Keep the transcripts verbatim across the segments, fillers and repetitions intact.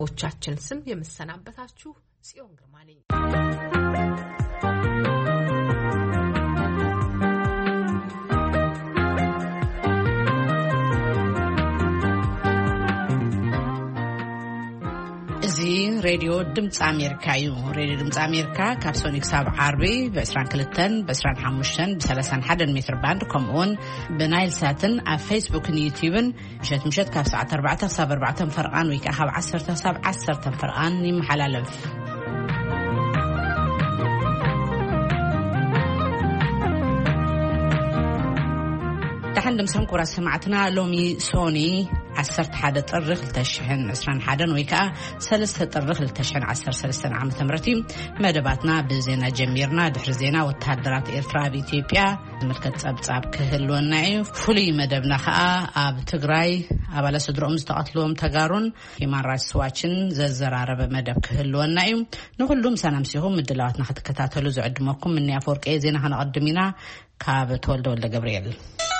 ኦቻችን ስም የምሰናበታችሁ ጽዮን ግርማ ነኝ። راديو دمت أمريكا يو راديو دمت أمريكا كابسونيك ساب عربي بإسران كلتن بإسران حموشن بسلسان حدا متر باند كومون بنايل ساتن على فيسبوك نيوتيوبن مشات مشات كابس عطر أربعة ساب أربعة فرقان ويكا هاب عشرة ساب عشرة فرقان نيم حلالف تحندم سمكورا سمعتنا لومي سوني عسرت حادة طرق لتشحن عسران حادن ويكا سلسة طرق لتشحن عسر سلسة عام تمرتي مدباتنا بزينا جميرنا دحر زينا والتحدرات إرترا بإثيوبيا مركز أبطاب كهلو النعي فولي مدبنا خاء أب تقراي أبالا سدرهم استقتلوهم تقارون في مرة سواتشن ززر عرب مدب كهلو النعي نقول سنمسيهم مدلواتنا حتى كتاتلو زعد موكم مني أفورك إيه زينا هنقدمينا كاب تولد ولا جبريل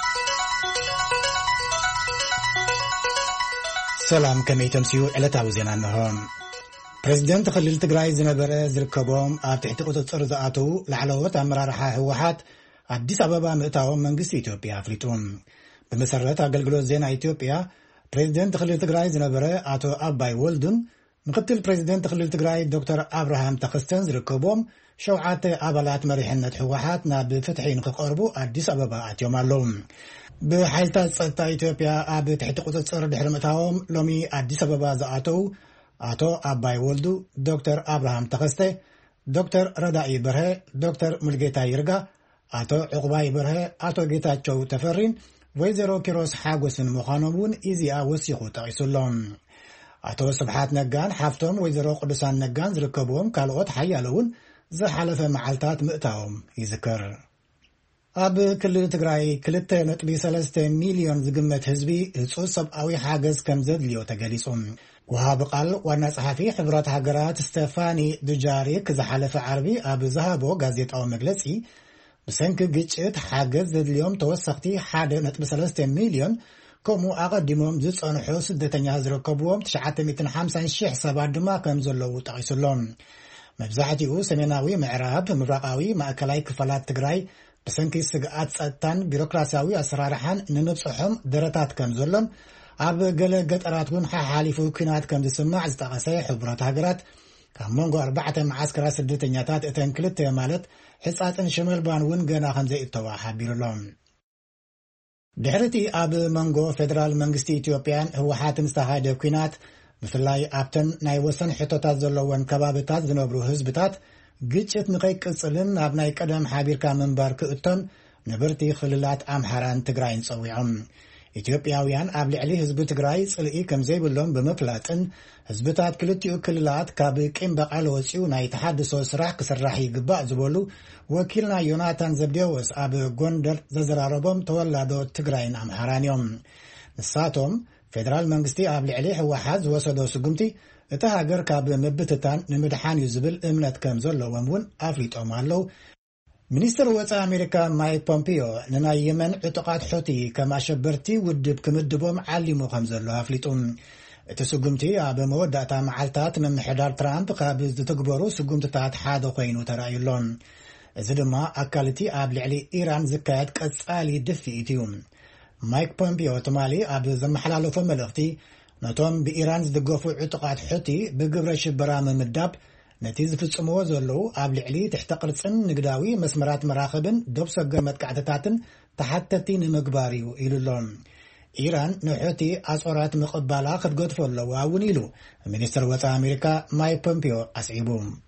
سلام كميتم سيو علتا وزينا النهام بريزيدنت خليل تقراي زنبرة زركبهم تحت قطر زعاتو لعلوات أمرارحا هوحات عديس أبابا مئتاهم منقس إثيوبيا أفريتون بمسرات أقلقلو زينا إثيوبيا بريزيدنت خليل تقراي زنبرة آتو أباي ولدن مقتل بريزيدنت خليل تقراي دكتور أبراهام تخستن زركبهم شوعات أبالات مريحنة هوحات ناب فتحين قربو عديس أبابا أتيوم اللوم بحالتات صدتا إثيوبيا أب تحت قطر دحر متاهم لومي عديس أبابا زعاتو آتو أباي ولدو دكتور أبراهام تخسته دكتور ردائي برهي دكتور ملغيتا يرغا آتو عقباي برهي آتو جيتا تشو تفرين ويزيرو كيروس حاقوسن مخانبون إزيا وسيخو تغيسولون آتو سبحات نقان حافتهم ويزيرو قدسان نقان زركبوهم كالغوت حيالون زي حالة معلتات مئتاهم يذكر أب كل تقرأي كلتا نتبي سلسة مليون زقمة هزبي هزو سبقاوي حاجز كم زد ليو تقاليسون وهاب قال وانا صحفي حبرات حقرات ستيفاني دوجاريك زحالة عربي أب زهابو غازيت أو مجلسي بسنك جيشت حاجز زد ليوم توسقتي حادة نتبي سلسة مليون كومو أقدمهم زيس أنحو سدتنيا زركبوهم تشعات ميتن حامسان شيح سبا دما كم زلو تغيسلون مبزعتيو سميناوي معراب مراقاوي مأكلاي كفالات تقرأي بسنكي سقاط سأتان بيروكراسياوي أسرارحان ننبصحهم درتات كم زلم عب قل قطراتون حالفو كنات كم زسمع زتقسي حبرات هقرات كم منغو أربعة معسكرة سدتنياتات اتن كلت مالت حسات شمال بانون قنا خمزي التواحة بيرلون بحرتي أب منغو فدرال منغستي إثيوبيان هو حاتم استهاده كنات بفلاي أبتن نايوسن حتوتات زلوان كبابتات زنوبرو هزبتات ግጭት ንኸይቅጽልን ኣብ ናይ ቀደም ሓቢርካ መንባር ክእቶን ነበርቲ ክልላት ኣምሓራን ትግራይን ጸዊዖም ኢትዮጵያውያን ኣብ ልዕሊ ህዝቢ ትግራይ ጽልኢ ከም ዘይብሎም ብምፍላጥን ህዝብታት ክልቲኡ ክልላት ካብ ቂም በቃል ወፂኡ ናይ ተሓድሶ ስራሕ ክስራሕ ይግባእ ዝበሉ ወኪልና ዮናታን ዘብዴዎስ ኣብ ጎንደር ዘዘራረቦም ተወላዶ ትግራይን ኣምሓራን እዮም ንሳቶም ፌደራል መንግስቲ ኣብ ልዕሊ ህወሓት ዝወሰዶ ስጉምቲ እታ ሃገር ካብ መብትታን ንምድሓን ይዝብል እምነት ከም ዘለዎም ውን ኣፍሊጦም ኣለው ሚኒስትር ወፃኢ ኣሜሪካ ማይክ ፖምፒዮ ንናይ የመን ዕጡቃት ሑቲ ከም ኣሸበርቲ ውድብ ክምድቦም ዓሊሙ ከም ዘሎ ኣፍሊጡ እቲ ስጉምቲ ኣብ መወዳእታ መዓልታት ምምሕዳር ትራምፕ ካብ ዝተግበሩ ስጉምትታት ሓደ ኮይኑ ተራእዩሎም እዚ ድማ ኣካልቲ ኣብ ልዕሊ ኢራን ዝካየድ ቀጻሊ ድፍኢት እዩ ማይክ ፖምፒዮ ትማሊ ኣብ ዘመሓላለፎ መልእኽቲ ነቶም ብኢራን ዝድገፉ ዕጡቃት ሑቲ ብግብረ ሽበራ ምምዳብ ነቲ ዝፍጽምዎ ዘለዉ ኣብ ልዕሊ ትሕተ ቅርጽን ንግዳዊ መስመራት መራኸብን ዶብ ሰገር መጥቃዕትታትን ተሓተቲ ንምግባር እዩ ኢሉሎም ኢራን ንሑቲ ኣጾራት ምቕባላ ክትገድፎ ኣለዋ እውን ኢሉ ሚኒስትር ወፃኢ ኣሜሪካ ማይክ ፖምፒዮ ኣስዒቡ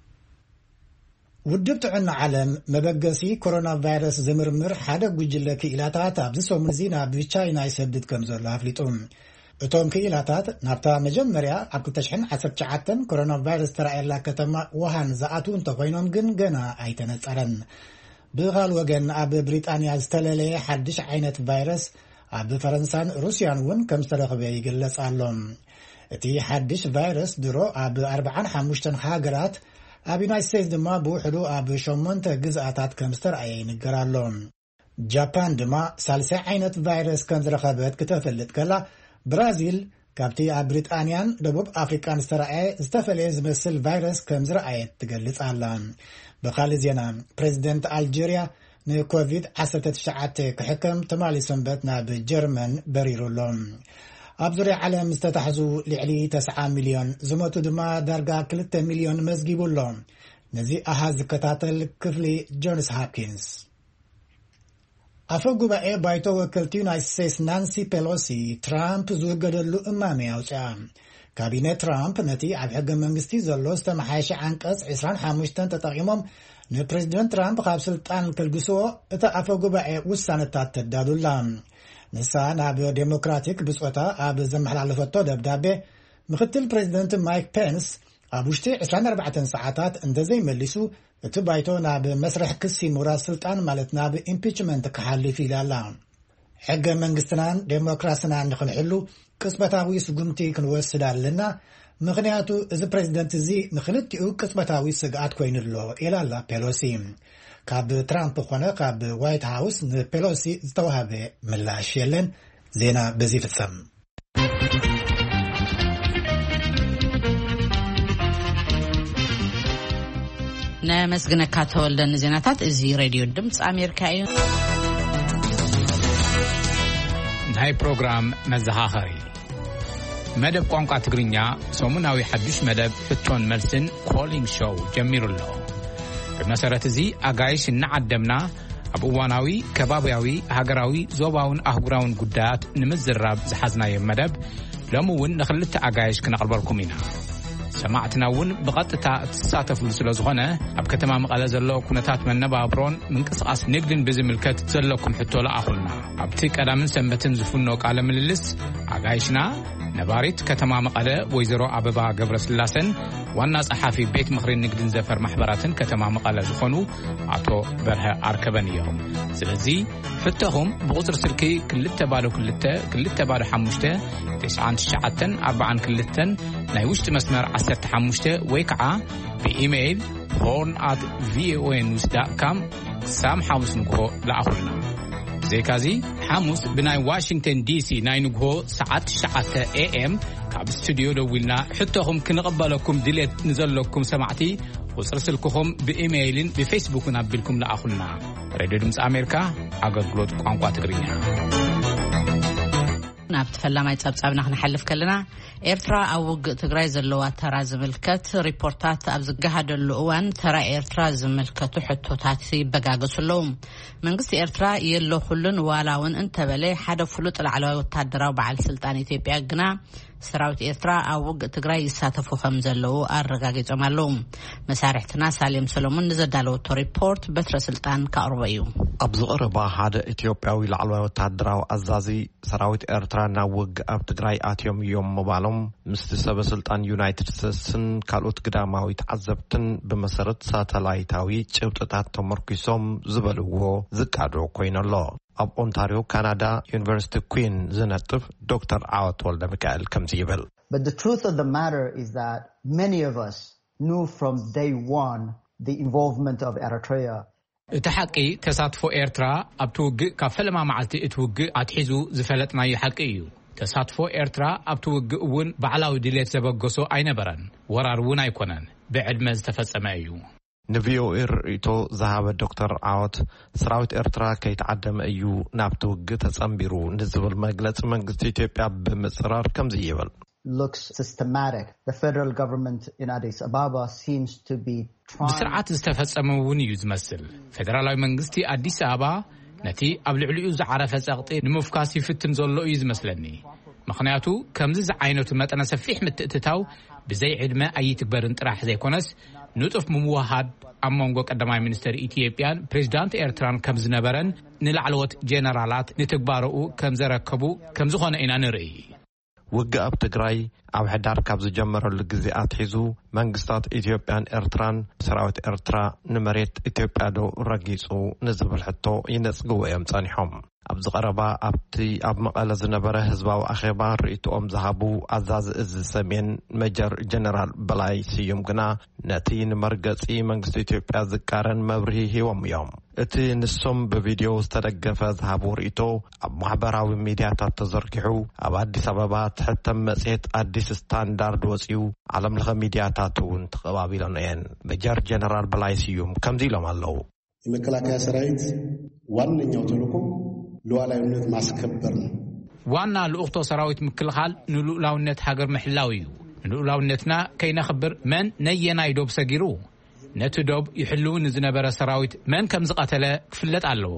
ውድብ ጥዕና ዓለም መበገሲ ኮሮና ቫይረስ ዝምርምር ሓደ ጉጅለ ክኢላታት ኣብዚ ሰሙን እዚ ናብ ቻይና ይሰድድ ከም ዘሎ ኣፍሊጡ እቶም ክኢላታት ናብታ መጀመርያ ኣብ ሁለት ሺህ ዓሰርተ ትሽዓተ ኮሮና ቫይረስ ተራእየላ ከተማ ውሃን ዝኣቱ እንተኮይኖም ግን ገና ኣይተነጸረን ብኻል ወገን ኣብ ብሪጣንያ ዝተለለየ ሓድሽ ዓይነት ቫይረስ ኣብ ፈረንሳን ሩስያን እውን ከም ዝተረኸበ ይግለጽ ኣሎ እቲ ሓድሽ ቫይረስ ድሮ ኣብ ኣርባዓን ሓሙሽተን ሃገራት ኣብ ዩናይትድ ስቴትስ ድማ ብውሕዱ ኣብ ሸሞንተ ግዝኣታት ከም ዝተረኣየ ይንገር ኣሎ ጃፓን ድማ ሳልሳይ ዓይነት ቫይረስ ከም ዝረኸበት ክትፈልጥ ከላ برازيل ካብቲ ኣብ ብሪጣንያን ደቡብ ኣፍሪካን ዝተረኣየ ዝተፈለየ ዝመስል ቫይረስ ከም ዝረኣየት ትገልጽ ኣላ። ብኻልእ ዜና ፕሬዚደንት ኣልጀርያ ንኮቪድ ዓሰርተ ትሽዓተ ክሕከም ተማሊሶምበት ናብ ጀርመን በሪሩሎም። ኣብ ዙርያ ዓለም ዝተታሕዙ ልዕሊ ተስዓ ሚልዮን ዝሞቱ ድማ ዳርጋ ክልተ ሚልዮን መዝጊቡሎም። ነዚ ኣሃዝ ዝከታተል ክፍሊ ጆንስ ሃፕኪንስ። ኣፈ ጉባኤ ባይቶ ወከልቲ ዩናይትድ ስቴትስ ናንሲ ፔሎሲ ትራምፕ ዝውገደሉ እማሜ ኣውፅኣ። ካቢኔት ትራምፕ ነቲ ኣብ ሕገ መንግስቲ ዘሎ ዝተመሓየሸ ዓንቀጽ ዒስራን ሓሙሽተን ተጠቒሞም ንፕሬዚደንት ትራምፕ ካብ ስልጣን ከልግስዎ እቲ ኣፈ ጉባኤ ውሳነታት ተዳሉላ። ንሳ ናብ ዴሞክራቲክ ብጾታ ኣብ ዘመሓላለፈቶ ደብዳቤ ምክትል ፕሬዚደንት ማይክ ፔንስ ኣብ ውሽጢ ዒስራን ኣርባዕተ ሰዓታት እንደዘይመሊሱ እቲ ባይቶ ናብ መስርሕ ክሲ ምውራድ ስልጣን ማለት ናብ ኢምፒችመንት ክሓልፍ ኢላላ። ሕገ መንግስትናን ዴሞክራስናን ንኽንሕሉ ቅጽበታዊ ስጉምቲ ክንወስድ ኣለና፣ ምክንያቱ እዚ ፕሬዚደንት እዚ ንክልቲኡ ቅጽበታዊ ስግኣት ኮይኑሎ ኢላላ ፔሎሲ። ካብ ትራምፕ ኮነ ካብ ዋይት ሃውስ ንፔሎሲ ዝተዋሃበ ምላሽ የለን። ዜና በዚ ፍጸም። ነመስግነካ ተወልደን ዜናታት እዚ ሬድዮ ድምጽ ኣሜሪካ እዩ። ናይ ፕሮግራም መዘኻኸሪ መደብ ቋንቋ ትግርኛ ሰሙናዊ ሓድሽ መደብ ሕቶን መልስን ኮሊንግ ሾው ጀሚሩ ኣሎ። ብመሰረት እዚ ኣጋይሽ እናዓደምና ኣብ እዋናዊ ከባቢያዊ ሃገራዊ ዞባውን ኣህጉራውን ጉዳያት ንምዝራብ ዝሓዝናዮ መደብ ሎሚ እውን ንኽልተ ኣጋይሽ ክነቕርበልኩም ኢና። ሰማዕትና እውን ብቐጥታ እትሳተፍሉ ስለ ዝኾነ ኣብ ከተማ መቐለ ዘሎ ኩነታት መነባብሮን ምንቅስቓስ ንግድን ብዝምልከት ዘለኩም ሕቶ ለኣኹልና። ኣብቲ ቀዳምን ሰንበትን ዝፍኖ ቃለ ምልልስ ኣጋይሽና ነባሪት ከተማ መቐለ ወይዘሮ ኣበባ ገብረስላሰን ዋና ጸሓፊ ቤት ምኽሪ ንግድን ዘፈር ማሕበራትን ከተማ መቐለ ዝኾኑ ኣቶ በርሀ ኣርከበን እዮም። ስለዚ ሕቶኹም ብቁፅሪ ስልኪ ክልተ ባዶ ክልተ ክልተ ባዶ ሓሙሽተ ትስዓን ትሽዓተን ኣርባዓን ክልተን ናይ ውሽጢ መስመር ዓሰርተ ሓሙሽተ ወይ ከዓ ብኢሜይል ሆርን ኣት ቪኦኤ ኒውስ ዳት ካም ሳም ሓሙስ ንግሆ ለኣኹልና። ብዘይካዚ ሓሙስ ብናይ ዋሽንግተን ዲሲ ናይ ንግሆ ሰዓት ትሽዓተ ኤኤም ካብ ስቱዲዮ ደዊልና ሕቶኹም ክንቕበለኩም ድሌት ንዘለኩም ሰማዕቲ ቁፅሪ ስልክኹም ብኢሜይልን ብፌስቡክን ኣቢልኩም ለኣኹልና። ሬድዮ ድምፂ ኣሜሪካ ኣገልግሎት ቋንቋ ትግርኛ። ናብ ተፈላማይ ጸብጻብና ክንሓልፍ ከለና ኤርትራ ኣብ ውግእ ትግራይ ዘለዋ ተራ ዝምልከት ሪፖርታት ኣብ ዝገሃደሉ እዋን ተራ ኤርትራ ዝምልከቱ ሕቶታት ይበጋገሱለው። መንግስቲ ኤርትራ የለኹልን ዋላውን እንተበለ ሓደ ፍሉጥ ላዕለዋይ ወታደራዊ በዓል ስልጣን ኢትዮጵያ ግና ሰራዊት ኤርትራ ኣብ ውግእ ትግራይ ይሳተፉ ከም ዘለዉ ኣረጋጊጾም ኣለው። መሳርሕትና ሳሌም ሰሎሞን ንዘዳለወቶ ሪፖርት በትረ ስልጣን ካቅርቦ እዩ። ኣብ ዝቐረባ ሓደ ኢትዮጵያዊ ላዕለዋይ ወታደራዊ ኣዛዚ ሰራዊት ኤርትራ ናብ ውግእ ኣብ ትግራይ ኣትዮም እዮም ምባሎም ምስቲ ሰበስልጣን ዩናይትድ ስቴትስን ካልኦት ግዳማዊ ተዓዘብትን ብመሰረት ሳተላይታዊ ጭብጥታት ተመርኪሶም ዝበልዎ ዝቃዶ ኮይነሎ። ኣብ ኦንታሪዮ ካናዳ ዩኒቨርሲቲ ኩዊን ዝነጥፍ ዶክተር ዓወት ወልደ ሚካኤል ከምዚ ይብል። But the truth of the matter is that many of us knew from day one the involvement of Eritrea. እቲ ሓቂ ተሳትፎ ኤርትራ ኣብ ትውግእ ካብ ፈለማ መዓልቲ እቲ ውግእ ኣትሒዙ ዝፈለጥናዮ ሓቂ እዩ። ተሳትፎ ኤርትራ ኣብ ትውግእ እውን ባዕላዊ ድሌት ዘበገሶ ኣይነበረን፣ ወራር እውን ኣይኮነን፣ ብዕድመ ዝተፈጸመ እዩ። ንቪኦኤ ርእይቶ ዝሃበ ዶክተር ዓወት ሰራዊት ኤርትራ ከይተዓደመ እዩ ናብ ትውግእ ተጸምቢሩ ንዝብል መግለጽ መንግስቲ ኢትዮጵያ ብምጽራር ከምዚ ይብል። Looks systematic. The federal government in Addis Ababa seems to be trying ብስርዓት ዝተፈጸመ እውን እዩ ዝመስል። ፌደራላዊ መንግስቲ ኣዲስ አበባ ነቲ ኣብ ልዕሊኡ ዝዓረፈ ጸቕጢ ንምፍካስ ይፍትን ዘሎ እዩ ዝመስለኒ። ምክንያቱ ከምዚ ዝዓይነቱ መጠነ ሰፊሕ ምትእትታው ብዘይ ዕድመ ኣይትግበርን ጥራሕ ዘይኮነስ ንጡፍ ምምዋሃድ ኣብ መንጎ ቀዳማይ ሚኒስትር ኢትዮጵያን ፕሬዚዳንት ኤርትራን ከም ዝነበረን ንላዕለዎት ጄነራላት ንትግባርኡ ከም ዘረከቡ ከም ዝኾነ ኢና ንርኢ። ውግእ ኣብ ትግራይ ኣብ ሕዳር ካብ ዝጀመረሉ ግዜ ኣትሒዙ መንግስታት ኢትዮጵያን ኤርትራን ሰራዊት ኤርትራ ንመሬት ኢትዮጵያ ዶ ረጊጹ ንዝብል ሕቶ ይነጽግዎ እዮም ጸኒሖም። أبز قربا أبتي أب مقالة زنبرة هزباو أخبار رئيتهم ذهبوا عزاز إز سمين مجر جنرال بلاي سيوم قنا ناتين مرقصي منقص إثيوبيا ذكارن مبرهي هوم يوم اتي نسوم بفيديو استدقف ذهبوا رئيتو أب محبراوي ميدياتات تزركحو أب أديس أبابات حتى مسيت أديس ستاندارد وسيو علم لغا ميدياتاتون تقبابي لنين مجر جنرال بلاي سيوم كم زي لهم اللو የመከላከያ ሰራዊት ዋነኛው ተልዕኮ ሉዓላዊነት ማስከበር ነው ዋና ልኡኽቶ ሰራዊት ምክልኻል ንሉዓላዊነት ሃገር ምሕላው እዩ ንሉዓላዊነትና ከይነኽብር መን ነየናይ ዶብ ሰጊሩ ነቲ ዶብ ይሕልውን ዝነበረ ሰራዊት መን ከም ዝቀተለ ክፍለጥ ኣለዎ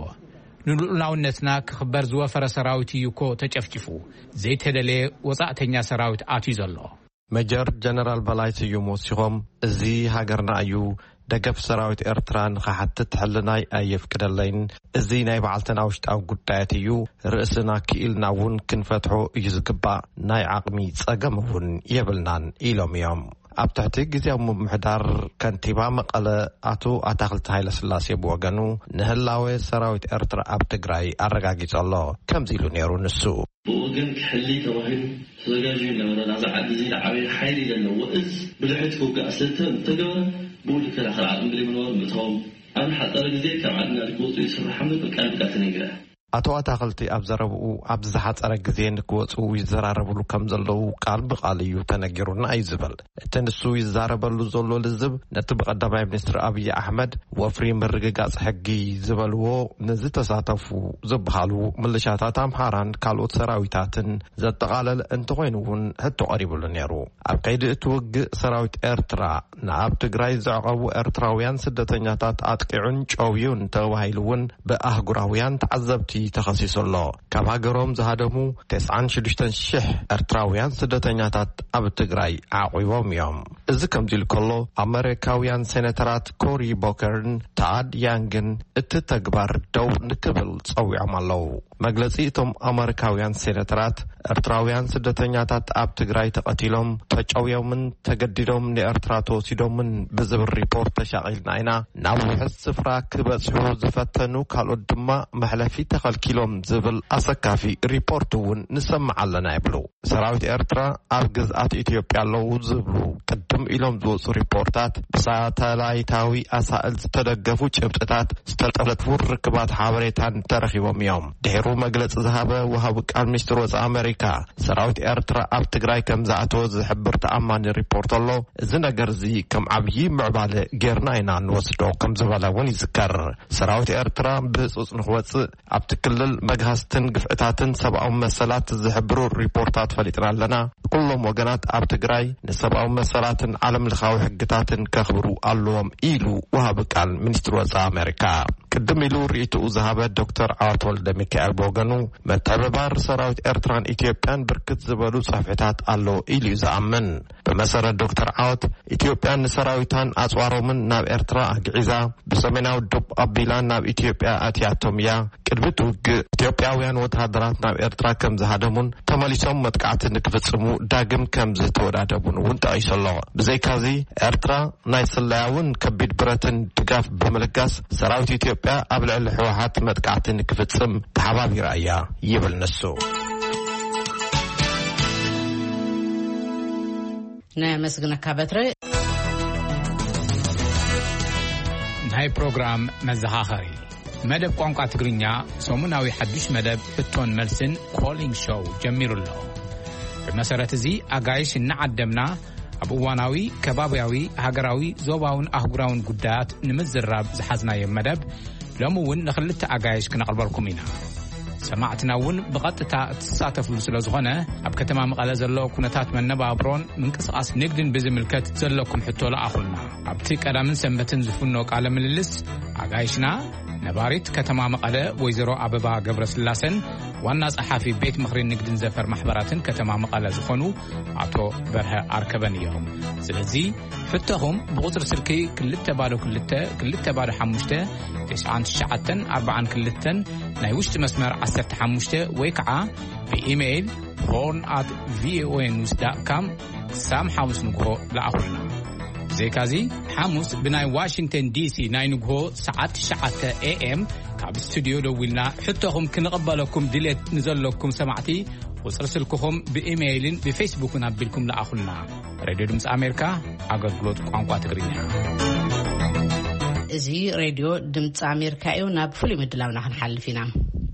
ንሉዓላዊነትና ክኽበር ዝወፈረ ሰራዊት እዩ እኮ ተጨፍጭፉ ዘይተደለየ ወጻእተኛ ሰራዊት ኣትዩ ዘሎ መጀር ጀነራል በላይ ስዩም ወሲኾም እዚ ሃገርና እዩ ደገፍ ሰራዊት ኤርትራን ከሓትት ሕልናይ ኣይፍቅደለይን እዚ ናይ በዓልተና ውሽጣዊ ጉዳያት እዩ ርእስና ክኢልና እውን ክንፈትሖ እዩ ዝግባእ ናይ ዓቕሚ ፀገም እውን የብልናን ኢሎም እዮም ኣብ ትሕቲ ጊዜያዊ ምምሕዳር ከንቲባ መቐለ ኣቶ ኣታኽልቲ ሃይለስላሴ ብወገኑ ንህላዌ ሰራዊት ኤርትራ ኣብ ትግራይ ኣረጋጊጹ ኣሎ ከምዚ ኢሉ ነይሩ ንሱ ብወገን ክሕሊ ተባሂሉ ተዘጋጅዩ ነበረ ናብዚ ዓዲ እዚ ዓብዪ ሓይሊ ዘለዎ እዝ ብድሕሪት ክውጋእ ስለተገበረ بقول كده خلع عندي من ورا متهم أنا حتى أنا جزيت كم عندنا الكوت يصير حمد مكان بتاعتنا كده أتو أتاخلتي أبزربو أبزحت أنا جزين كوت ويزراربو كم زلوا قلب قاليو تنجرون أي زبل تنسو يزراربو زلوا للزب نتبقى دبي مستر أبي أحمد وفري مرجع حقي زبلوا نزت ساتفو زبحلو ملشاتات أمحارن كالوت سراويتاتن زت قالل أنتوينون هتو قريبو لنيرو أبقيد توج سراويت إرترا نعب تجري زعقو إرتراويان سدتنياتات أتكعن شويون توهيلون بأهجراويان تعذبتي تخصيص الله كم هاجرهم زهدمو تسعان شدشتن شح إرتراويان سدتنياتات أب تجري عقيوم يوم إذا كم ديل كله أمريكاويان سنترات كوري بوكرن تعد يانجن التتكبر دو نكبل صوي عملو مجلسيتهم أمريكاويان سنترات إرتراويان سدتنياتات أب تجري تقتلهم تجاويهم من تجددهم لإرتراتو سيدهم بزب الريبورت تشغيل ناينا ناوي السفرة كبس هو زفتنو كالو دما محلفي تقل كيلوم زبل أسكافي ريبورتون نسمع لنا يبلو سراويت إرترا أبجزات إثيوبيا لو زبلو قدم إلهم دوس ريبورتات بساتلايتاوي أسائل تدقفو شبتات ستلتفور ركبات حاوريتان ترخيوم يوم دهرو مجلس ذهبه وهابك المستروز أمريكا سراويت إرترا أب تجراي كم زعتو زحبر تأمان ريبورت الله زنا جرزي كم عبي معبالة جيرناينا نوصدو كم زبالة وني ذكر سراويت إرترا بسوس نخوص أب تكلل مجهزتن قفقتاتن سبعو مسالات زحبرو ريبورتات فليتنا لنا كلهم وقنات أب تجراي نسبعو مسالاتن عالم الخاوي حقتاتن كخبرو اللوم إيلو وهابك المنستروز أمريكا قدم إلو رئيتو زهابة دكتور عاطول دميكال بوغانو متاببار سراويت إرتران إثيوبيان بركت زبالو صفحتات اللو إيلو زعمن بمسارة دكتور عاط إثيوبيان سراويتان أسوارو من ناب إرترا أقعزا بسميناو دب أبيلان ناب إثيوبيا أتياتوميا كدبتو إثيوبياويان وتهدرات ناب إرترا كم زهادمون تماليسهم متقعت نكفتسمو داقم كم زتورادبون وانت أيس الله بزي كازي إرترا نايس اللاون كبيد براتن تقاف بملقاس سراويت إثيوبيا أبلع الحواحات متقعت نكفتسم تحبابي رأيا يبل نسو نعم مسجنك بتري هاي برنامج مزهاخري مدب قنقة تقرينيا سومناوي حدش مدب فتون ملسن كولينج شو جمير الله بمسارة زي أقايش نعدمنا أبواناوي كبابياوي هاجراوي زوباون أهجراون قدات نمزراب زحزنا يمدب لمون نخلت أقايش كنقلبالكم منها سمعتنا ون بغطتا تساتف لسلازغنا أب كتما مقالة زلو كنتات من نبا برون من قصقاس نقدن بزملكت زلوكم حتو لأخلنا أبتيك ألا من سنبتن زفنوك على من اللس عقايشنا نباريت كتما مقالة ويزرو أببا قبرس اللاسن والناس أحافي بيت مخرين نقدن زفر محبراتن كتما مقالة زخونو عطو برها أركبانيهم سلزي فتهم بغطر سلكي كلتا بارو كلتا كلتا بارو حموشتا تسعان تشعتن أربعان كلتن نايوشت مسمار عسرت حموشتا ويكعا بإيميل horn at v o n news dot com سام حاموس نقو لأخرنا زي كازي حاموس بناي واشنطن دي سي ناي نقو ساعات شعات اي ام ካብ ስቱዲዮ ደውልና ሕቶኹም ክንቀበለኩም ድሌት ንዘለኩም ሰማዕቲ ወፅር ስልክኹም ብኢሜይልን ብፌስቡክን አቢልኩም ለኣኹልና ሬድዮ ድምፂ ኣሜሪካ ኣገልግሎት ቋንቋ ትግርኛ እዚ ሬድዮ ድምፂ ኣሜሪካ እዩ ናብ ፍሉይ ምድላውና ክንሓልፍ ኢና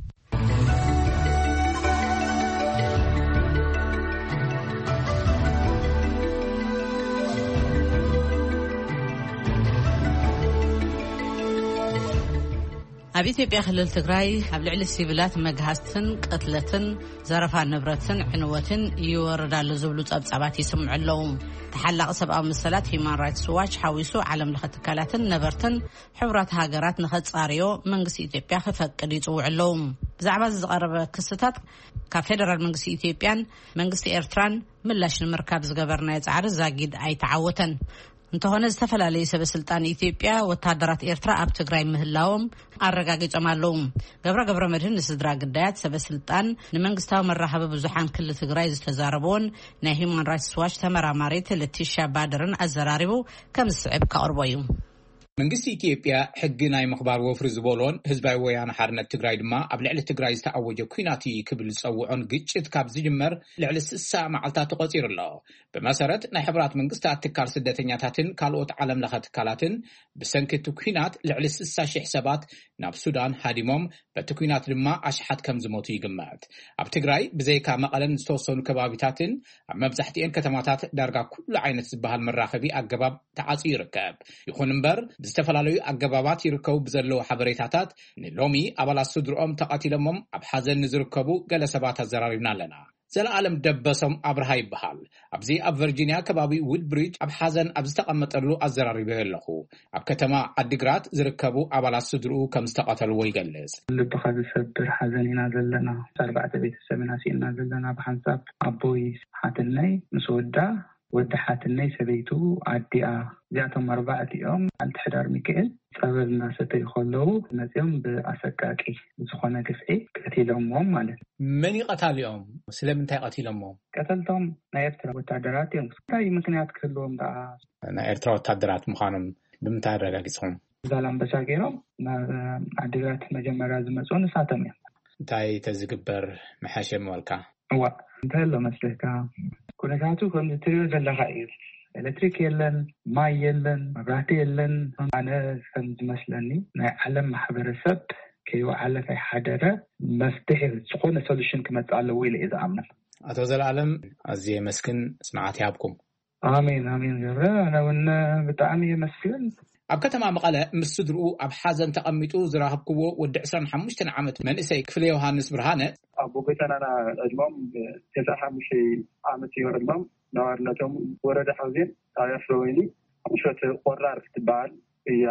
ኣብ ኢትዮጵያ ክልል ትግራይ ኣብ ልዕሊ ሲቪላት መግሃስትን ቅትለትን ዘረፋ ንብረትን ዕንወትን ይወርዳሉ ዝብሉ ጸብጻባት ይስምዑ ተሓላቕ ሰብኣዊ መሰላት ሂማን ራይትስ ዋች ሓዊሱ ዓለም ለኸ ትካላትን ነበርትን ሕብራት ሃገራት ንኸጻርዮ መንግስቲ ኢትዮጵያ ክፈቅድ ይጽውዑ ኣለዉ ብዛዕባ ዝቐረበ ክስታት ካብ ፌደራል መንግስቲ ኢትዮጵያን መንግስቲ ኤርትራን ምላሽ ንምርካብ ዝገበርናዮ ጻዕሪ ዛጊድ ኣይተዓወተን እንተሆነ ዝተፈላለዩ ሰበስልጣን ኢትዮጵያ ወታደራት ኤርትራ ኣብ ትግራይ ምህላዎም አረጋግጠም ኣለዉ ገብረ ገብረ መድህን ንስድራ ግዳያት ሰበስልጣን ንመንግስታዊ መራኸቢ ብዙሓን ክልል ትግራይ ዝተዛረበውን ናይ ሂማን ራይትስ ዋች ተመራማሪት ለቲሻ ባደርን አዘራሪቡ ከም ዝስዕብ ካቅርቦ እዩ መንግስቲ ኢትዮጵያ ሕጊ ናይ ምኽባር ወፍሪ ዝበሎን ህዝባዊ ወያነ ሓርነት ትግራይ ድማ ኣብ ልዕሊ ትግራይ ዝተኣወጀ ኩናት ክብል ዝፀውዖን ግጭት ካብ ዝጅመር ልዕሊ ስሳ መዓልታት ተቆፂሩ ኣሎ ብመሰረት ናይ ሕብራት መንግስታት ትካል ስደተኛታትን ካልኦት ዓለም ለኸ ትካላትን ብሰንኪት ኩናት ልዕሊ ስሳ ሽሕ ሰባት ናብ ሱዳን ሃዲሞም በቲ ኩናት ድማ ኣሽሓት ከም ዝሞቱ ይግመት ኣብ ትግራይ ብዘይካ መቐለን ዝተወሰኑ ከባቢታትን ኣብ መብዛሕትአን ከተማታት ዳርጋ ኩሉ ዓይነት ዝበሃል መራኸቢ ኣገባብ ተዓፅዩ ይርከብ ይኹን እምበር ዝተፈላለዩ ኣገባባት ይርከቡ ብዘለዉ ሓበሬታታት ንሎሚ ኣባላት ስድሮኦም ተቐቲሎሞም ኣብ ሓዘን ዝርከቡ ገለ ሰባት ኣዘራሪብና ኣለና ዘለዓለም ደበሶም ኣብርሃ ይበሃል ኣብዚ ኣብ ቨርጂኒያ ከባቢ ውድብሪጅ ኣብ ሓዘን ኣብ ዝተቐመጠሉ ኣዘራሪበ ኣለኹ ኣብ ከተማ ዓዲግራት ዝርከቡ ኣባላት ስድሩ ከም ዝተቐተልዎ ይገልጽ ልብኻ ዝሰብር ሓዘን ኢና ዘለና ኣርባዕተ ቤተሰብ ኢና ሲእና ዘለና ብሓንሳብ ኣቦይ ሓትነይ ምስ ወዳ ወዲ ሓትነይ ሰበይቱ ኣዲኣ እዚኣቶም ኣርባዕቲኦም ኣንቲ ሕዳር ሚካኤል ፀበል እናሰተዩ ከለዉ መፅኦም ብኣሰቃቂ ዝኾነ ግፍዒ ቀቲሎሞም ማለት መን ይቐታልዮም ስለምንታይ ቀቲሎሞም ቀተልቶም ናይ ኤርትራ ወታደራት እዮም እንታይ ምክንያት ክህልዎም ደኣ ናይ ኤርትራ ወታደራት ምዃኖም ብምንታይ ኣረጋጊፅኩም ዛላምበሳ ገይሮም ናብ ዓዲግራት መጀመርያ ዝመፁ ንሳቶም እዮም እንታይ ተዝግበር መሓሸ መልካ እዋ እንታይ ኣሎ መስለካ ኩነታቱ ከም ትሪኦ ዘለኻ እዩ ኤሌክትሪክ የለን ማይ የለን መብራህቲ የለን ኣነ ከም ዝመስለኒ ናይ ዓለም ማሕበረሰብ ከይወዓለ ከይሓደረ መፍትሒ ዝኾነ ሶሉሽን ክመፅእ ኣለዎ ኢለ እየ ዝኣምን ኣቶ ዘለዓለም ኣዝየ መስክን ጽንዓት ይሃብኩም ኣሜን ኣሜን ገብረ ኣነ እውን ብጣዕሚ የመስግን ኣብ ከተማ መቐለ ምስ ስድርኡ ኣብ ሓዘን ተቐሚጡ ዝራኸብክዎ ወዲ عشرين وخمسة ዓመት መንእሰይ ክፍለ ዮሃንስ ብርሃነ ኣቦ ቤተናና ዕድሞም تسعة وخمسين ዓመት እዩ ዕድሞም ነዋርነቶም ወረዳ ሓውዜን ጣብያ ፍለወይኒ ምሸት ቆራር ትበሃል እያ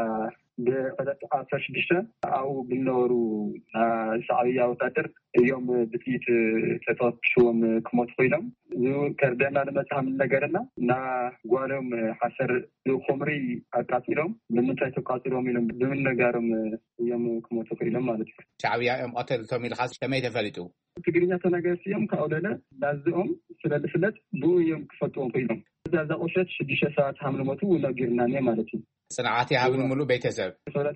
ብዕለት عشرة وستة ኣው ብነበሩ ሻዕብያ ወታደር እዮም ብጥይት ተተኩሶም ክሞቱ ኮይኖም ከርደና ንመፅሓም ነገርና እና ጓሎም ሓሰር ኹምሪ ኣቃፂሎም ንምንታይ ተቃፂሎም ኢሎም ብምንነጋሮም እዮም ክሞቱ ኮይኖም ማለት እዩ ሻዕብያ እዮም ቀተልቶም ኢልካ ከመይ ተፈሊጡ ትግርኛ ተናገርቲ እዮም ካውለለ ላዝኦም ስለልፍለጥ ብኡ እዮም ክፈትዎም ኮይኖም እዛ ቆሸት ሽዱሽተ ሰዓት ሓምልሞቱ ነገርና ነ ማለት እዩ ጽንዓት ይሃብን ሙሉ ቤተሰብ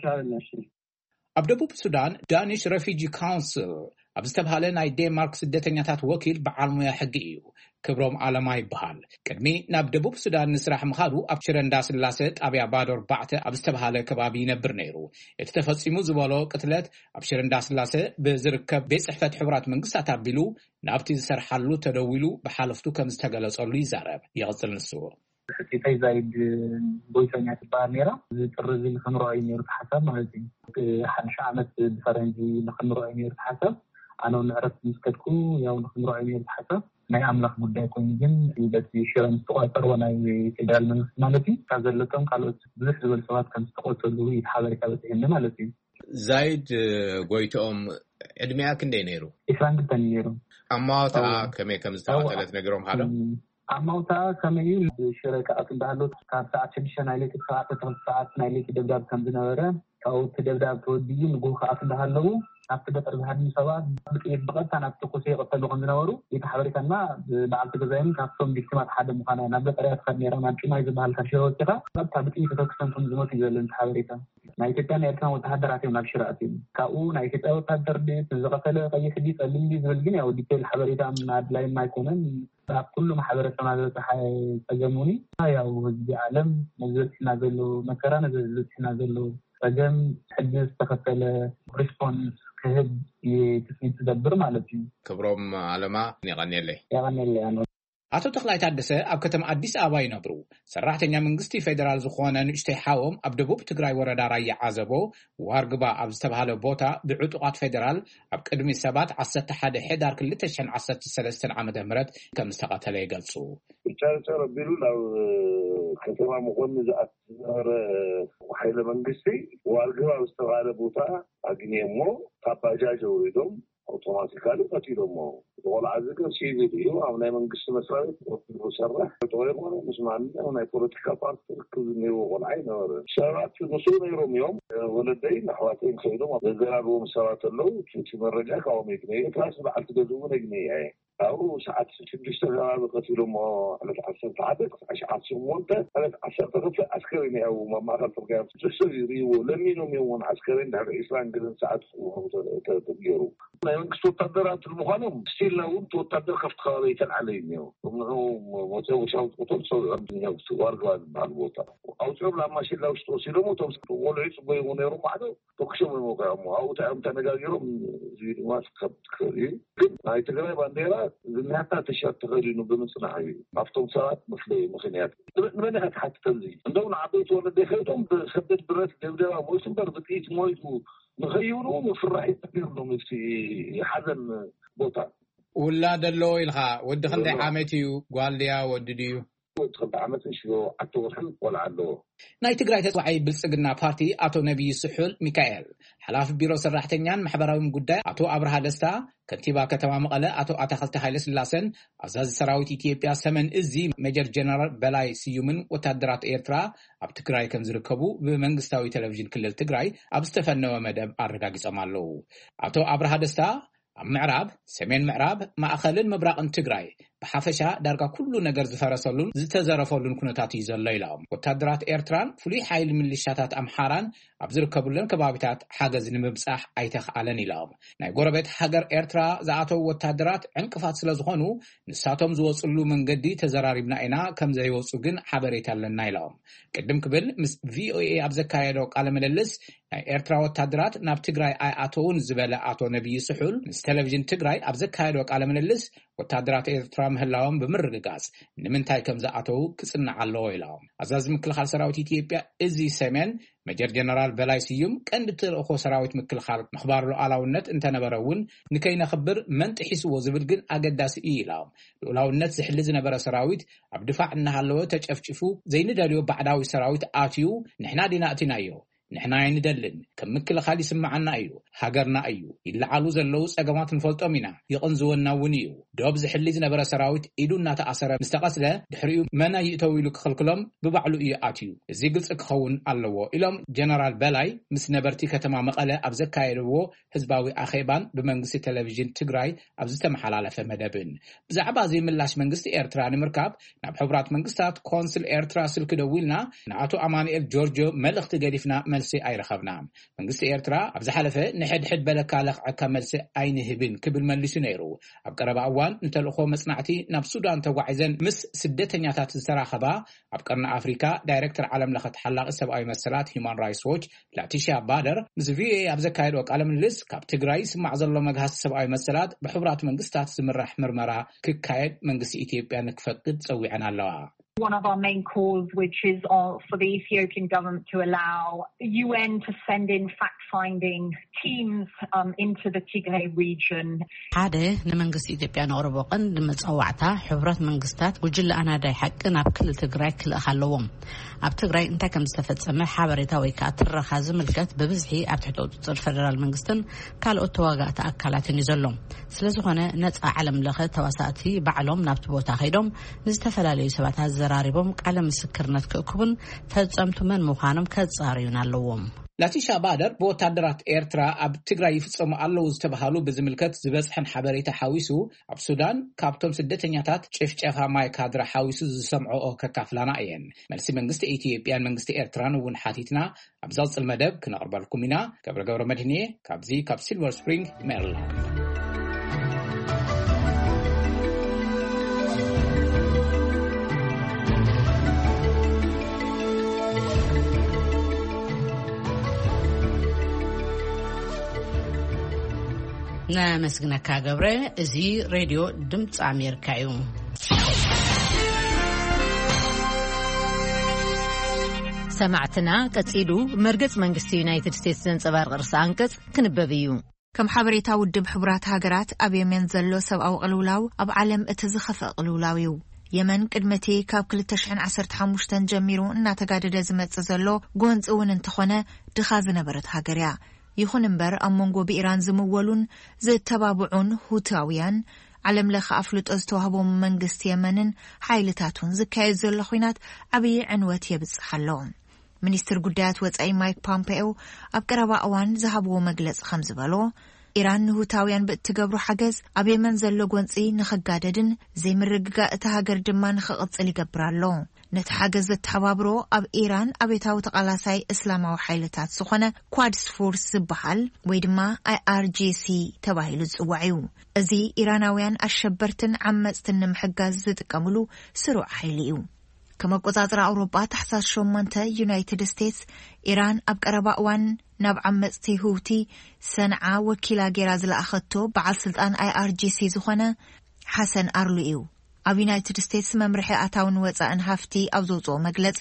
ኣብ ደቡብ ሱዳን ዳኒሽ ሬፊጂ ካውንስል ኣብ ዝተብሃለ ናይ ዴንማርክ ስደተኛታት ወኪል በዓል ሞያ ሕጊ እዩ ክብሮም ኣለማ ይበሃል ቅድሚ ናብ ደቡብ ሱዳን ንስራሕ ምኻዱ ኣብ ሽረንዳ ስላሴ ጣብያ ባዶር ባዕተ ኣብ ዝተብሃለ ከባቢ ይነብር ነይሩ እቲ ተፈጺሙ ዝበሎ ቅትለት ኣብ ሽረንዳ ስላሴ ብዝርከብ ቤት ጽሕፈት ሕብራት መንግስታት ኣቢሉ ናብቲ ዝሰርሓሉ ተደዊሉ ብሓለፍቱ ከም ዝተገለጸሉ ይዛረብ ይቕጽል ንሱ حتى زايد بويتانيا تبع ميرا الرجل خمرة عينير حسب ما هذي حنش عمت فرنجي خمرة عينير حسب أنا نعرف مسكتكو يا خمرة عينير حسب ما يعمل مدة يكون جن بس يشرن سؤال وانا يدال من مالتي كذا لكم قالوا بس السؤال كان سؤال تلوي حاضر كذا إنه مالتي زايد قويتهم أدمي أكن دينيرو إفرانك تنيرو أما تا كم كم استوى نجرهم هذا أماوتا كميل شركة أكن بهالوت كان ساعة شنشة نايلة ساعة ثمان ساعات نايلة دبدب كم دينارة او تدبداب تودي نقول خاف دهالو after the هذه سبات بقيت أنا أتوقع قتلوا خمسين ورو يتحول كنا بعد تجزاهم كافهم دكتور حدا مخانا نبدأ طريقة خميرة ما نشوف ما يزبط هالكشيرة كذا بعد تبدأ يكتبون كم زمن في جل التحولية نايتة أنا أتكلم وتحدراتي ونبشراتي كأو نايتة أو تحدر دي تزقفله أي حديث اللي بيزول الجنيه أو ديتيل الحبرية من عدلين ما يكونن كل ما حبرت أنا تحي تجمعني هاي أو العالم نزلت نازلوا مكرا نزلت نازلوا فجم حدث تختل ريسبونس كهد يتسمي تدبر مالتي كبروم علما يغني لي يغني لي أنا አቶ ተክላይ ታደሰ ኣብ ከተማ አዲስ አበባ ይነብሩ ሰራሕተኛ መንግስቲ ፌደራል ዝኾነ ንእሽተይ ሓዎም ኣብ ደቡብ ትግራይ ወረዳ ራያ ዓዘቦ ዋርግባ ኣብ ዝተባሃለ ቦታ ብዕጡቃት ፌደራል ኣብ ቅድሚ ሰባት ዓሰርተ ሓደ ሕዳር ክልተ ሸሕን ዓሰርተ ሰለስተ ዓመተ ምህረት ከም ዝተቀተለ ይገልጹ ጨርጨር ቢሉ ናብ ከተማ መኮንን ዝኣተረ ሓይለ መንግስቲ ዋርግባ ኣብ ዝተባሃለ ቦታ አግኘሞ ታባጃጅ ወሪዶም አውቶማቲካሊ ቀጥሎሞ ወላ አዝከ ሲቪዲዮ አሁን መንግስት መስራት ወጥቶ ሰራ ተወይሞ መስማን አሁን ፖለቲካ ፓርቲ ከዝኔው ወላአይ ነው ሸራት መስሎ ነው የሚሆን ወለደይ ናህዋቴን ከይዶ በዘራሩ መስራት ነው ሲመረጃ ካውም ይገኝ ትራስ በአልት ገዙ ነግኔ አው ሰዓት ስድስት ተዛራበ ቀጥሎሞ አለት አስር ሰዓት አስራ ስምንት አለት አስር ተከፈ አስከሬ ነው ማማራል ተጋር ተሰሪው ለሚኖ የሚሆን አስከሬ እንደ እስራኤል ግን ሰዓት ተገሩ መንግስት ወታደራት ለመሆኑም ስቲል ነው ወታደር ከፍት ካለ ይተናለኝ ነው ነው ሞተው ሻው ቁጥር ሰው አንደኛው ዋርጓል ባልቦታ አውጥረብ ለማሽላ ውስጥ ወሲዶ ሞተው ወለይስ በየሆነሩ ማለት ተከሸሙ ነው አው ታም ተነጋገሩ ማስከብ ከሪ አይ ትግራይ ባንዴራ ዝናታ ተሸርት ተገሪኑ በመጽናዓይ አፍቶም ሰዓት መስለ ምክንያት ምን ያህል ሐት ተንዚ እንደው አበይት ወለደ ከይቶም በሰደድ ብረት ደብደባ ሞስንበር በጥይት ሞይቱ مخيرو مفرح كثير له في حزن بوتا ولا دلو إلها ود خندي عامتيو قال لي ودديو ود خندي عامتيو عتو رحم ولا علو ناي تግራይ ተጽዋይ ብልጽግና ፓርቲ አቶ ነብይ ስሑል ሚካኤል ሓላፊ ቢሮ ሰራሕተኛን ማሕበራዊ ጉዳይ አቶ አብርሃ ደስታ ከንቲባ ከተማ መቀለ አቶ አታክልቲ ኃይለ ስላሴን አዛዝ ሰራዊት ኢትዮጵያ ሰመን እዚ ሜጀር ጀነራል በላይ ስዩምን ወታደራት ኤርትራ ኣብ ትግራይ ከም ዝርከቡ በመንግስታዊ ቴሌቪዥን ክልል ትግራይ ኣብ ዝተፈነወ መደብ አረጋግጸም ኣለው አቶ አብርሃ ደስታ ኣብ ምዕራብ ሰሜን ምዕራብ ማእኸልን ምብራቅን ትግራይ በሐፈሻ ዳርጋ ኩሉ ነገር ዝፈረሰሉን ዝተዘረፈሉን ኩነታት እዩ ዘሎ ኢሎም ወታደራት ኤርትራን ፍሉይ ሓይሊ ሚሊሻታት ኣምሓራን ኣብ ዝርከቡለን ከባቢታት ሓገዝ ንምብጻሕ ኣይተኽኣለን ኢሎም ናይ ጎረቤት ሃገር ኤርትራ ዝኣተው ወታደራት ዕንቅፋት ስለ ዝኾኑ ንሳቶም ዝወጽሉ መንገዲ ተዘራሪብና ኢና ከም ዘይወጹ ግን ሓበሬታ ኣለና ኢሎም ቅድም ክብል ምስ ቪኦኤ ኣብ ዘካየዶ ቃለ ምልልስ ናይ ኤርትራ ወታደራት ናብ ትግራይ ኣይኣተውን ዝበለ አቶ ነብይ ስሑል ምስ ቴሌቪዥን ትግራይ ኣብ ዘካየዶ ቃለ ምልልስ ወታደራት ኤርትራ ምህላዎም ብምርግጋጽ ንምንታይ ከም ዝኣተው ክጽንዕ ኣለዎ ኢሎም አዛዝ ምክልኻል ሰራዊት ኢትዮጵያ እዚ ሰሜን ሜጀር ጀነራል በላይ ስዩም ቀንዲ ተልእኮ ሰራዊት ምክልኻል መኽባር ሉዓላውነት እንተነበረውን ንከይነኽብር መንጥሒስዎ ዝብል ግን ኣገዳሲ እዩ ኢሎም ሉዓላውነት ዝሕሊ ዝነበረ ሰራዊት ኣብ ድፋዕ እናሃለወ ተጨፍጭፉ ዘይንደልዮ ባዕዳዊ ሰራዊት ኣትዩ ንሕና ዲና እቲናዮ ንሕና ይንደልን ከም ምክልኻል ይስማዓና እዩ ሃገርና እዩ ይለዓሉ ዘለው ጸገማት ንፈልጦም ኢና ይቕንዝወና እውን እዩ ዶብ ዝሕሊ ዝነበረ ሰራዊት ኢዱ እናተኣሰረ ምስተቐስለ ድሕሪኡ መና ይእተው ኢሉ ክኽልክሎም ብባዕሉ እዩ ኣትዩ እዚ ግልጽ ክኸውን ኣለዎ ኢሎም ጀነራል በላይ ምስ ነበርቲ ከተማ መቐለ ኣብ ዘካየድዎ ህዝባዊ ኣኼባን ብመንግስቲ ቴሌቪዥን ትግራይ ኣብ ዝተመሓላለፈ መደብን ብዛዕባ እዚ ምላሽ መንግስቲ ኤርትራ ንምርካብ ናብ ሕብራት መንግስታት ኮንስል ኤርትራ ስልክ ደዊልና ንኣቶ አማኑኤል ጆርጆ መልእኽቲ ገዲፍና መልሲ ኣይረኸብና መንግስቲ ኤርትራ ኣብ ዝሓለፈ ንሕድሕድ በለካ ለኽዐካ መልሲ ኣይንህብን ክብል መሊሱ ነይሩ ኣብ ቀረባ እዋን እንተልእኾ መጽናዕቲ ናብ ሱዳን ተጓዒዘን ምስ ስደተኛታት ዝተራኸባ ኣብ ቀርኒ ኣፍሪካ ዳይሬክተር ዓለም ለኸ ተሓላቒ ሰብኣዊ መሰላት ሂውማን ራይትስ ዎች ላቲሻ ባደር ምስ ቪኦኤ ኣብ ዘካየዶ ቃለ ምልልስ ካብ ትግራይ ስማዕ ዘሎ መግሃስ ሰብኣዊ መሰላት ብሕቡራት መንግስታት ዝምራሕ ምርመራ ክካየድ መንግስቲ ኢትዮጵያ ንክፈቅድ ፀዊዐን ኣለዋ One of our main calls, which is uh, for the Ethiopian government to allow the U N to send in fact-finding teams um, into the Tigray region. هذا نمنجس إثيوبيا نقرب وقن متصوعتها حبرات منجستات وجل أنا دا حق ناب كل تجري كل أخلوهم. أب تجري أنت كم استفدت سمع حبرتها ويكاتر خازم الكات ببزحي أب تحدود تصير فدرال منجستن كال أتواجع تأكلات نزلهم. سلزخنا نت أعلم لخت توسعتي بعلم نبت بوتا خيدهم نستفاد عليه سبعة زراربهم على مسكرنات كأكبن فتصمت من مخانم كتصاريون اللوم. ላቲሻ ባደር በወታደራት ኤርትራ ኣብ ትግራይ ይፍጸሙ ኣለዉ ዝተባሃሉ ብዝምልከት ዝበጽሐን ሓበሬታ ሓዊሱ ኣብ ሱዳን ካብቶም ስደተኛታት ጭፍጨፋ ማይ ካድራ ሓዊሱ ዝሰምዖ ከካፍላና እየን መልሲ መንግስቲ ኢትዮጵያን መንግስቲ ኤርትራን እውን ሓቲትና ኣብ ዛውጽል መደብ ክነቕርበልኩም ኢና ገብረ ገብረ መድህንየ ካብዚ ካብ ሲልቨር ስፕሪንግ ሜሪላንድ نامسكنك قبره زي راديو دمت أمريكا يوم سمعتنا قصيدو مرقص منغستي يونايتد ستيتس زنصبار قرص انقص كنببيو كم حبريتا ودب حبرات هاجرات اب يمن زلو سبعو قلولاو اب عالم اتزخف قلولاويو يمن قدمتي كاب كل تشحن عسرت حموشتن جميرو እና ተጋደደ ዝመጽ ዘሎ ጎንጽ እውን እንተኾነ ድኻ ዝነበረት ሃገርያ ይኹን እምበር ኣብ መንጎ ብኢራን ዝምወሉን ዝተባብዑን ሁታውያን ዓለም ለኸ ኣፍልጦ ዝተዋህቦም መንግስቲ የመንን ሓይልታቱን ዝካየድ ዘሎ ኹናት ዓብይ ዕንወት የብጽሓሎ ሚኒስትር ጉዳያት ወጻኢ ማይክ ፖምፔኦ ኣብ ቀረባ እዋን ዝሃብዎ መግለጽ ከም ዝበሎ ኢራን ሁታውያን ብትገብሩ ሓገዝ ኣብ የመን ዘሎ ጎንጺ ንኸጋደድን ዘይምርግጋ እቲ ሃገር ድማ ንኽቕጽል ይገብራሎ ነቲ ሓገዝ ተሓባብሮ ኣብ ኢራን ኣቤታዊ ተቃላሳይ እስላማዊ ሓይልታት ዝኾነ ኳድስ ፎርስ ዝበሃል ወይ ድማ አይ አር ጂ ሲ ተባሂሉ ዝጽዋዕ እዚ ኢራናውያን ኣሸበርትን ዓመጽትን ንምሕጋዝ ዝጥቀምሉ ስሩዕ ሓይሊ እዩ ከመቆጻጽራ ኣውሮፓ ተሕሳስ ሸሞንተ ዩናይትድ ስቴትስ ኢራን ኣብ ቀረባ እዋን ናብ ዓመጽቲ ሁቲ ሰንዓ ወኪላ ጌራ ዝለኣኸቶ በዓል ስልጣን አይ አር ጂ ሲ ዝኾነ ሐሰን አርሉ እዩ ኣብ ዩናይትድ ስቴትስ መምርሒ ኣታውን ወጻእን ሃፍቲ ኣብ ዘውጽኦ መግለጺ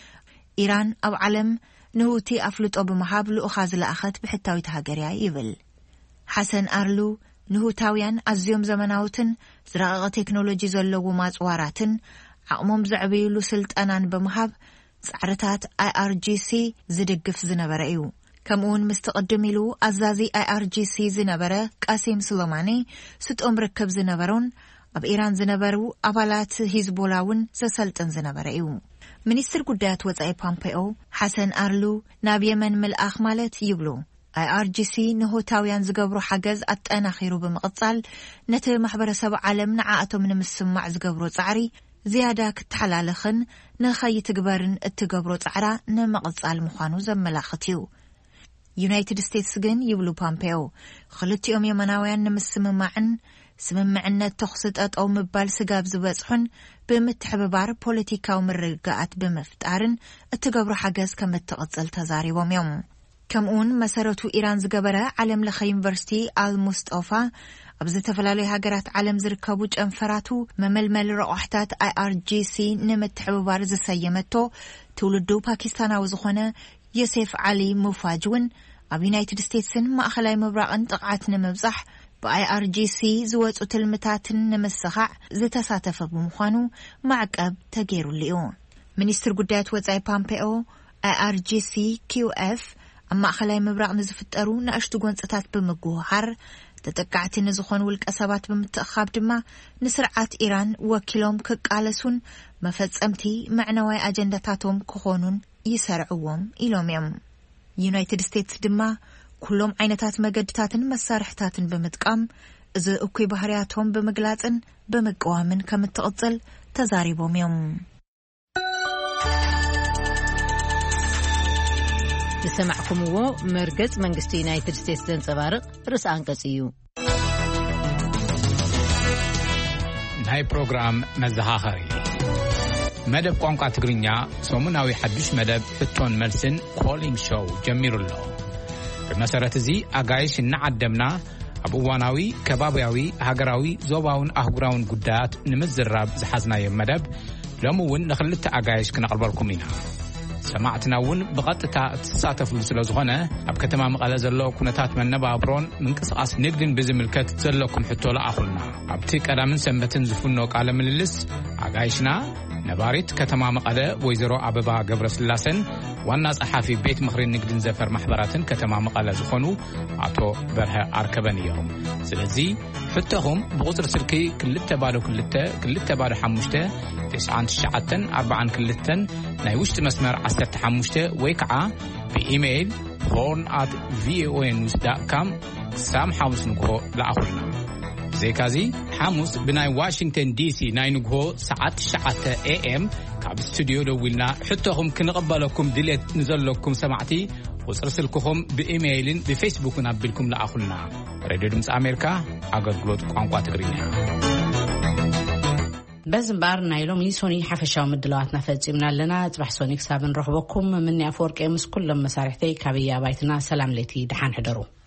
ኢራን ኣብ ዓለም ንሁቲ ኣፍልጦ ብምሃብ ልኡኻ ዝለኣኸት ብሕታዊት ሃገርያ ይብል ሐሰን አርሉ ንሁታውያን ኣዝዮም ዘመናውትን ዝረቐቐ ቴክኖሎጂ ዘለዎ ማጽዋራትን ዓቕሞም ዘዕብይሉ ስልጠናን ብምሃብ ጻዕርታት አይ አር ጂ ሲ ዝድግፍ ዝነበረ እዩ ከምኡውን ምስተቐድም ኢሉ ኣዛዚ አይ አር ጂ ሲ ዝነበረ ቃሲም ሱሌማኒ ስጦም ርከብ ዝነበሩን ኣብ ኢራን ዝነበሩ ኣባላት ሂዝቦላውን ዘሰልጥን ዝነበረ እዩ ሚኒስትር ጉዳያት ወጻኢ ፖምፔኦ ሐሰን አርሉ ናብ የመን መልኣኽ ማለት ይብሉ አይ አር ጂ ሲ ንሁታውያን ዝገብሩ ሓገዝ ኣጠናኺሩ ብምቕጻል ነቲ ማሕበረሰብ ዓለም ንዓኣቶም ንምስማዕ ዝገብሮ ጻዕሪ ዝያዳ ክትሓላለኽን ንኸይትግበርን እትገብሮ ጻዕራ ንምቕጻል ምዃኑ ዘመላኽት እዩ ዩናይትድ ስቴትስ ግን ይብሉ ፖምፔኦ ክልቲኦም የመናውያን ንምስምማዕን ስምምዕነት ተኽሲ ጠጠው ምባል ስጋብ ዝበጽሑን ብምትሕብባር ፖለቲካዊ ምርግጋኣት ብምፍጣርን እትገብሩ ሓገዝ ከም እትቕጽል ተዛሪቦም እዮም ከምኡውን መሰረቱ ኢራን ዝገበረ ዓለም ለኸ ዩኒቨርሲቲ አልሙስጠፋ ኣብ ዝተፈላለዩ ሃገራት ዓለም ዝርከቡ ጨንፈራቱ መመልመል ረቑሕታት አይ አር ጂ ሲ ንምትሕብባር ዝሰየመቶ ትውልዱ ፓኪስታናዊ ዝኾነ ዮሴፍ ዓሊ ሙፋጅውን ኣብ ዩናይትድ ስቴትስን ማእኸላይ ምብራቕን ጥቕዓት ንምብጻሕ በአይ አር ጂ ሲ ዝወጹ ትልምታትን ንምስኻዕ ዝተሳተፈ ብምዃኑ ማዕቀብ ተገይሩሉ እዩ ሚኒስትር ጉዳያት ወጻኢ ፖምፔኦ አይ አር ጂ ሲ ኪው ኤፍ ኣብ ማእኸላይ ምብራቕ ንዝፍጠሩ ንኣሽቱ ጎንፅታት ብምጉሃር ተጠቃዕቲ ንዝኾኑ ውልቀ ሰባት ብምትእኻብ ድማ ንስርዓት ኢራን ወኪሎም ክቃለሱን መፈጸምቲ መዕነዋይ ኣጀንዳታቶም ክኾኑን ይሰርዕዎም ኢሎም እዮም ዩናይትድ ስቴትስ ድማ ኩሎም ዓይነታት መገድታትን መሳርሕታትን ብምጥቃም እዚ እኩይ ባህርያቶም ብምግላጽን ብምቅዋምን ከም እትቕጽል ተዛሪቦም እዮም لسمعكمو مرقز منغستي يونايتد ستيتس زنصبارق رأس أنقص እዩ ናይ ፕሮግራም መዘኻኸሪ መደብ ቋንቋ ትግርኛ ሰሙናዊ ሓድሽ መደብ ሕቶን መልስን ኮሊንግ ሾው ጀሚሩሎ ብመሰረት እዚ ኣጋይሽ እናዓደምና ኣብ እዋናዊ ከባቢያዊ ሃገራዊ ዞባውን ኣህጉራውን ጉዳያት ንምዝራብ ዝሓዝናዮ መደብ ሎሚ እውን ንኽልተ ኣጋይሽ ክነቕርበልኩም ኢና ሰማዕትናውን ብቐጥታ ተሳተፍሉ ስለዝኾነ ኣብ ከተማ መቐለ ዘሎ ኩነታት መነባብሮን ምንቅስቓስ ንግድን ብዝምልከት ዘለኩም ሕቶ ለኣኹልና ኣብቲ ቀዳምን ሰንበትን ዝፍኖ ቃለ ምልልስ ኣጋይሽና ነባሪት ከተማ መቐለ ወይዘሮ ኣበባ ገብረስላሰን ዋና ጸሓፊ ቤት ምኽሪ ንግድን ዘፈር ማሕበራትን ከተማ መቐለ ዝኾኑ ኣቶ በርሀ ኣርከበን እዮም ስለዚ ሕቶኹም ብቁፅሪ ስልኪ ክልተ ባዶ ክልተ ክልተ ባዶ ሓሙሽተ ትስዓን ትሽዓተን ኣርባዓን ክልተን ናይ ውሽጢ መስመር ዓሰርተ ሓሙሽተ ወይ ከዓ ብኢሜይል horn at voanews dot com sam حمص نقهو لأخلنا زي كازي حمص بناي واشنطن دي سي ناي نقهو ساعات شعة اي ام كاب استوديو دولنا حتىهم كنقبلكم دليت نزلكم سمعتي وصرسلكم بإيميلين بفيسبوك نقبلكم لأخلنا راديو دمس أمريكا أغلقلوت قوانقوات غرينيا بزنبار نايلوم يسوني حفشاو مدلواتنا فاتزمنا لنا تبح سوني كسابن رحبكم من يافورك امس كل مسارحتي كابيا بايتنا سلام ليتي دحان حدرو